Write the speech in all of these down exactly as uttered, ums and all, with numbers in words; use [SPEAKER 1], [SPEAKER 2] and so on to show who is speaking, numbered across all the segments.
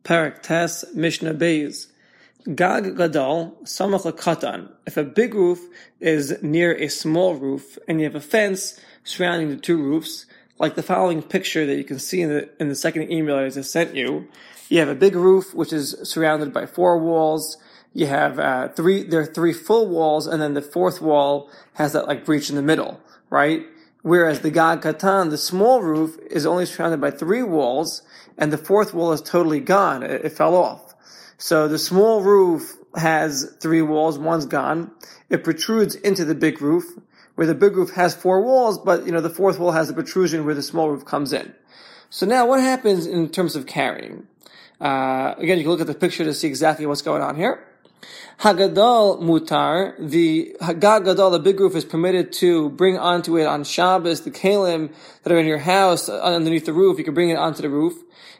[SPEAKER 1] Perek Tes, Mishnah Beis. Gag Gadol, Samach L'Katan. If a big roof is near a small roof, and you have a fence surrounding the two roofs, like the following picture that you can see in the in the second email I just sent you, you have a big roof which is surrounded by four walls. You have uh, three. There are three full walls, and then the fourth wall has that like breach in the middle, right? Whereas the Gag Katan, the small roof, is only surrounded by three walls, and the fourth wall is totally gone. It, it fell off. So the small roof has three walls, one's gone. It protrudes into the big roof, where the big roof has four walls, but you know the fourth wall has the protrusion where the small roof comes in. So now what happens in terms of carrying? Uh, again, you can look at the picture to see exactly what's going on here. Hagadol mutar, the Gag Gadol, the big roof, is permitted to bring onto it on Shabbos the kalim that are in your house underneath the roof. You can bring it onto the roof.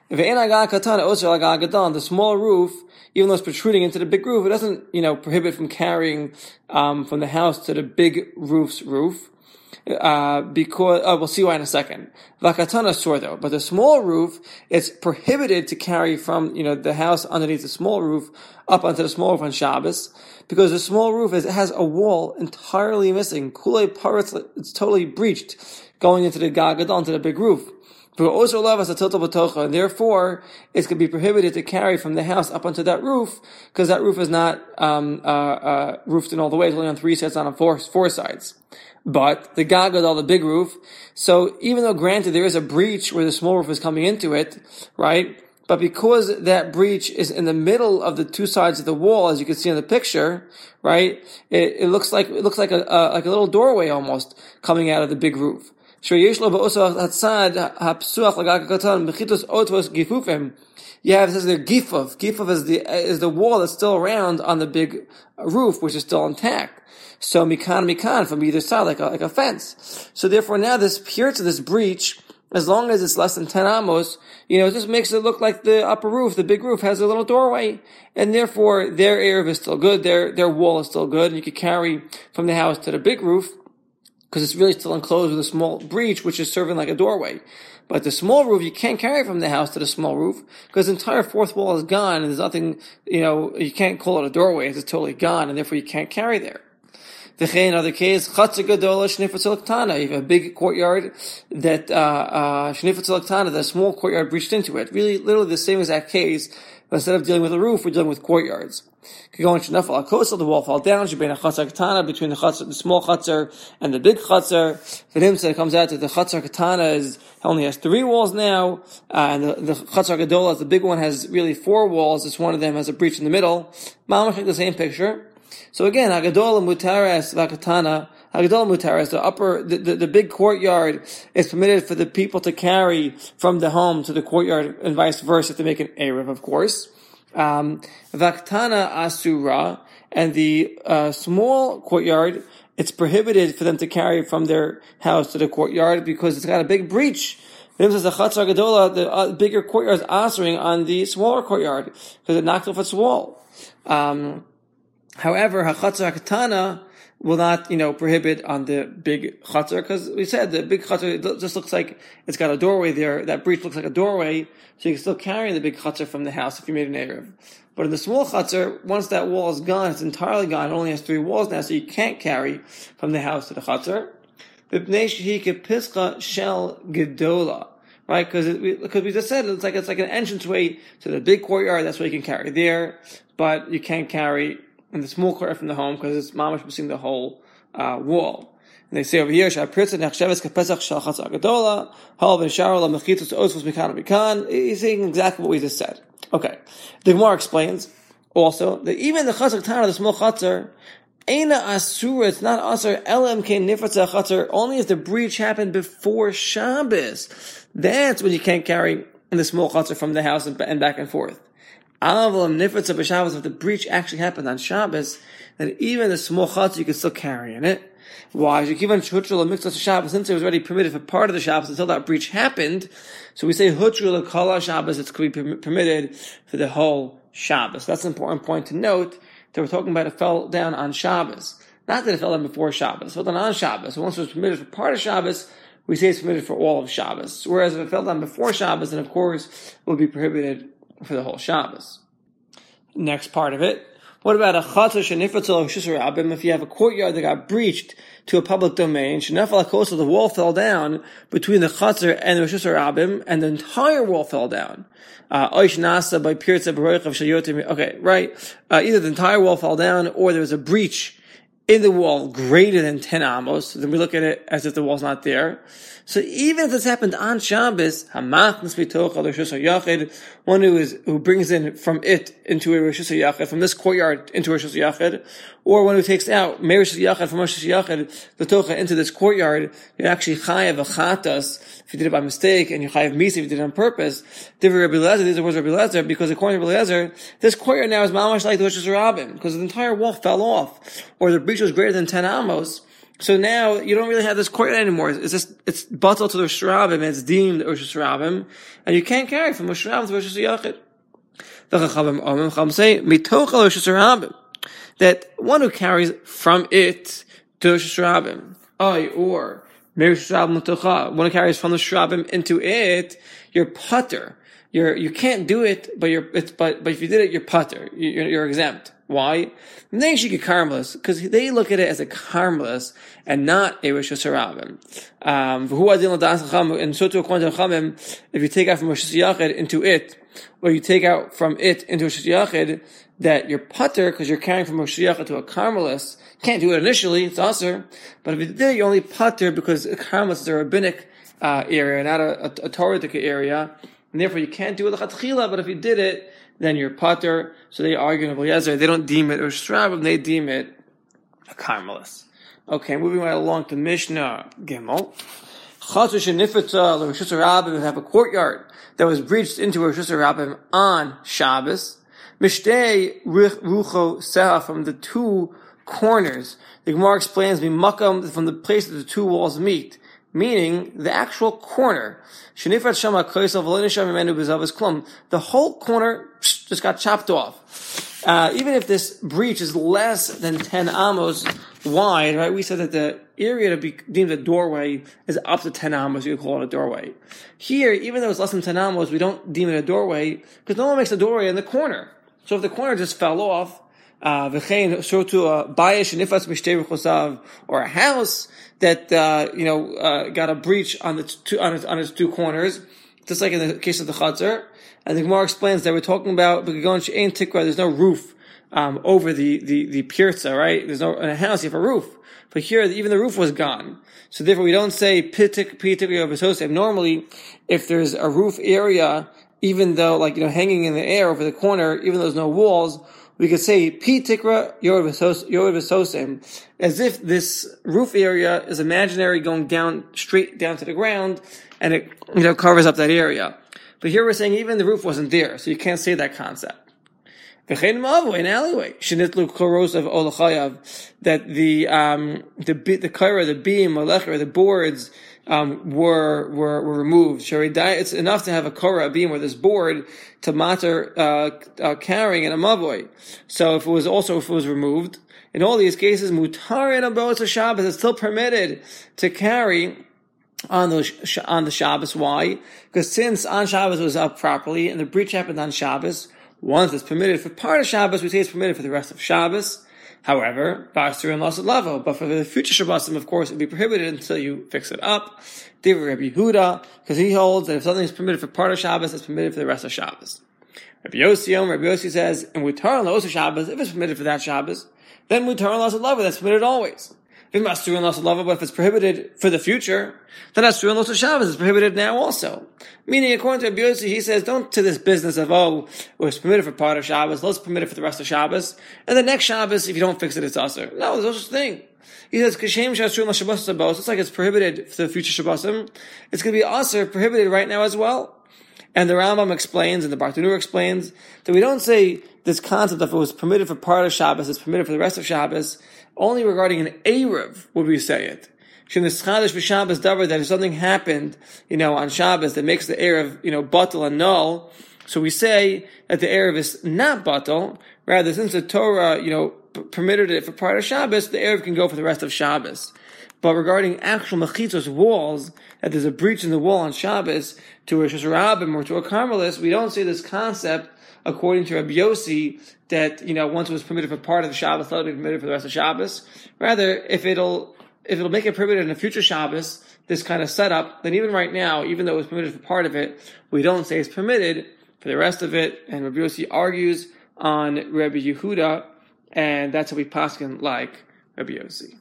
[SPEAKER 1] The small roof, even though it's protruding into the big roof, it doesn't, you know, prohibit from carrying um, from the house to the big roof's roof. Uh, because, uh, we'll see why in a second. Vakatana sore though, but the small roof, it's prohibited to carry from, you know, the house underneath the small roof up onto the small roof on Shabbos, because the small roof is, it has a wall entirely missing. Kulei parts, it's totally breached, going into the Gag Gadol, into the big roof. And therefore, it's going to be prohibited to carry from the house up onto that roof, because that roof is not um, uh, uh, roofed in all the way. It's only on three sides, not on four, four sides. But the Gag Gadol, the big roof, so even though granted there is a breach where the small roof is coming into it, right? But because that breach is in the middle of the two sides of the wall, as you can see in the picture, right? It, it looks like it looks like a uh, like a little doorway almost coming out of the big roof. You have, it says there, gifuf. Gifuf is the, is the wall that's still around on the big roof, which is still intact. So mikan mikan from either side, like a, like a fence. So therefore now this pier to this breach, as long as it's less than ten amos, you know, it just makes it look like the upper roof, the big roof has a little doorway, and therefore their eruv is still good, their, their wall is still good, and you could carry from the house to the big roof, because it's really still enclosed with a small breach, which is serving like a doorway. But the small roof, you can't carry from the house to the small roof, because the entire fourth wall is gone, and there's nothing, you know, you can't call it a doorway, it's totally gone, and therefore you can't carry there. In other case, Chatzer Gadola Shnifetzel Ktana. You have a big courtyard that, uh, uh, Shnifetzel Ktana, the small courtyard breached into it. Really, literally the same exact case, but instead of dealing with a roof, we're dealing with courtyards. Going to Nafal HaKosel, the wall fall down, Shabbein HaChatzer Ktana, between the Chatzer, the small Chatzer and the big Chatzer. For him, so it comes out that the Chatzer Ktana is, only has three walls now, uh, and the, the Chatzer Gadola, the big one, has really four walls. This one of them has a breach in the middle. Mamash, like the same picture. So again, Hagadola Mutares Vakatana, Hagadola Mutares, the upper, the, the, the big courtyard is permitted for the people to carry from the home to the courtyard and vice versa to make an eruv, of course. Um, Vaktana Asura, and the, uh, small courtyard, it's prohibited for them to carry from their house to the courtyard because it's got a big breach. Then says the Chatzer Gadola, the uh, bigger courtyard is answering on the smaller courtyard because it knocked off its wall. Um, However, HaChatzer HaKatana will not, you know, prohibit on the big Chatzer, because we said the big Chatzer just looks like it's got a doorway there. That breach looks like a doorway, so you can still carry the big Chatzer from the house if you made an eruv. But in the small Chatzer, once that wall is gone, it's entirely gone. It only has three walls now, so you can't carry from the house to the Chatzer. Shel Gedola. Right? Because because we just said it's like it's like an entranceway to the big courtyard. That's why you can carry there, but you can't carry in the small courtyard from the home because it's mamash missing the whole uh, wall. And they say over here, he's saying exactly what we just said. Okay. The Gemara explains also that even the Chatzer Tana, the small Chatzer, Eina Asura, it's not Asur, Elam Kein Nifratza Chatzer, only if the breach happened before Shabbos. That's when you can't carry in the small Chatzer from the house and back and forth. Avalam Nifratza b'Shabbos, if the breach actually happened on Shabbos, then even the small Chatzer you can still carry in it. Why? Since it was already permitted for part of the Shabbos until that breach happened, so we say Hutru l'Kala Shabbos, it's going to be permitted for the whole Shabbos. That's an important point to note, that we're talking about it fell down on Shabbos. Not that it fell down before Shabbos, it fell down on Shabbos. So once it was permitted for part of Shabbos, we say it's permitted for all of Shabbos. Whereas if it fell down before Shabbos, then of course it would be prohibited for the whole Shabbos. Next part of it. What about a chatzar shenifatzel Reshus Harabim? If you have a courtyard that got breached to a public domain, shenafal hakosa, the wall fell down between the chatzar and the Reshus Harabim, and the entire wall fell down. Oish nasa by pirza b'roich of shayotim. Okay, right. Uh, either the entire wall fell down, or there was a breach in the wall greater than ten amos. Then we look at it as if the wall's not there. So even if this happened on Shabbos, hamachnas mitoch al Reshus Hayachid, one who is who brings in from it into a Reshus Hayachid, from this courtyard into a Reshus Hayachid, or one who takes out Reshus Hayachid from Reshus Hayachid the tocha into this courtyard, you're actually chayav achatas if you did it by mistake, and you chayav misa if you did it on purpose. Divrei Rabbi Eliezer, these are words of Rabbi Eliezer, because according to Rabbi Eliezer, this courtyard now is mamash like the Reshus Harabim, because the entire wall fell off, or the breach was greater than ten amos. So now you don't really have this courtyard anymore. It's just it's batal to the Reshus Harabim, and it's deemed Reshus Harabim, and you can't carry from Reshus Harabim to Reshus Hayachid. The Chachamim Chacham say mitoch al Reshus Harabim, that one who carries from it to Reshus Harabim, ay or Reshus Harabim mitocha, one who carries from the Reshus Harabim into it, you're putter. You're you can't do it, but you're it's but but if you did it, you're putter. You're, you're exempt. Why? They should get karmelis, because they look at it as a karmelis and not a Reshus Harabim. Um, and so too, according to Chachamim, if you take out from Reshus Hayachid into it, or you take out from it into Reshus Hayachid, that you're putter because you're carrying from Reshus Hayachid to a karmelis. You can't do it initially; it's aser. But if you did it, you're only putter because a karmelis is a rabbinic uh, area, not a, a, a Torah area, and therefore you can't do it l'chatchila. But if you did it, then you're pater. So they argue in Eliezer, they don't deem it Reshus Harabim, they deem it a karmelis. Okay, moving right along to Mishnah Gimel. Chatzar shenifetza Reshus Harabim, if have a courtyard that was breached into Reshus Harabim on Shabbos. Mishtei rucho seha, from the two corners. The Gemara explains mimakam, from the place that the two walls meet, meaning the actual corner. The whole corner just got chopped off. Uh, even if this breach is less than ten amos wide, right? We said that the area to be deemed a doorway is up to ten amos. You could call it a doorway. Here, even though it's less than ten amos, we don't deem it a doorway because no one makes a doorway in the corner. So if the corner just fell off, uh, or a house that, uh, you know, uh, got a breach on the two, on its, on its two corners, just like in the case of the Chatzar. And the Gemara explains that we're talking about, there's no roof, um, over the, the, the pirza, right? There's no, in a house you have a roof. But here, even the roof was gone. So therefore we don't say pitik, pitik, or besosem. Normally, if there's a roof area, even though, like, you know, hanging in the air over the corner, even though there's no walls, we could say pi tikra yor v'sosem, as if this roof area is imaginary, going down straight down to the ground, and it, you know, covers up that area. But here we're saying even the roof wasn't there, so you can't say that concept. V'chein ma'avo, an alleyway, shenitlu koros of olachayav, that the um the the kaira, the beam, or the boards um were were were removed. It's enough to have a kara, a beam, or this board to matter uh, uh carrying in a mavoi. So if it was also if it was removed, in all these cases, mutar and abos Shabbos, it's still permitted to carry on the on the Shabbos. Why? Because since on Shabbos it was up properly and the breach happened on Shabbos, once it's permitted for part of Shabbos, we say it's permitted for the rest of Shabbos. However, Basur and Lost level, but for the future Shabbosim, of course, it would be prohibited until you fix it up. Divrei Rabbi Yehuda, because he holds that if something is permitted for part of Shabbos, it's permitted for the rest of Shabbos. Rabbi Yossi, Rabbi Yossi says, and Mutar and Lost Shabbos, if it's permitted for that Shabbos, then Mutar and Lost level, that's permitted always. If it's Basur and Lost level, but if it's prohibited for the future, then Basur and Lost Shabbos is prohibited now also. Meaning, according to Rabbi Yossi, he says, don't to this business of, oh, it was permitted for part of Shabbos, let's permit it for the rest of Shabbos, and the next Shabbos, if you don't fix it, it's usher. No, there's no such thing. He says, Kashem Shasur and Shabbos Sabos, it's like it's prohibited for the future Shabbosim, it's going to be usher, prohibited right now as well. And the Rambam explains, and the Bartanur explains, that we don't say this concept of it was permitted for part of Shabbos, it's permitted for the rest of Shabbos, only regarding an Erev would we say it. That if something happened, you know, on Shabbos that makes the Erev, you know, batal and null, so we say that the Erev is not batal, rather since the Torah, you know, p- permitted it for part of Shabbos, the Erev can go for the rest of Shabbos. But regarding actual mechitzos walls, that there's a breach in the wall on Shabbos to a Shusharabim or to a Carmelis, we don't see this concept according to Rabbi Yossi that, you know, once it was permitted for part of the Shabbos, let it be permitted for the rest of Shabbos. Rather, if it'll if it'll make it permitted in a future Shabbos, this kind of setup, then even right now, even though it was permitted for part of it, we don't say it's permitted for the rest of it. And Rabbi Yossi argues on Rabbi Yehuda, and that's how we paskin like Rabbi Yossi.